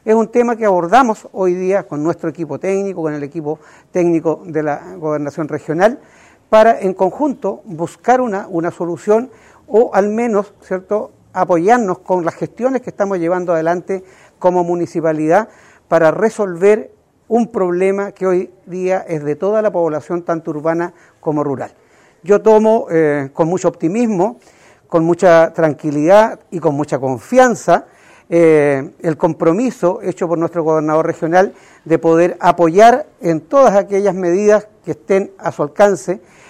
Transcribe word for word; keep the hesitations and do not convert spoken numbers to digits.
es un tema que abordamos hoy día con nuestro equipo técnico, con el equipo técnico de la Gobernación Regional, para en conjunto buscar una, una solución o al menos, ¿cierto?, apoyarnos con las gestiones que estamos llevando adelante como municipalidad para resolver un problema que hoy día es de toda la población, tanto urbana como rural. Yo tomo eh, con mucho optimismo, con mucha tranquilidad y con mucha confianza eh, el compromiso hecho por nuestro gobernador regional de poder apoyar en todas aquellas medidas que estén a su alcance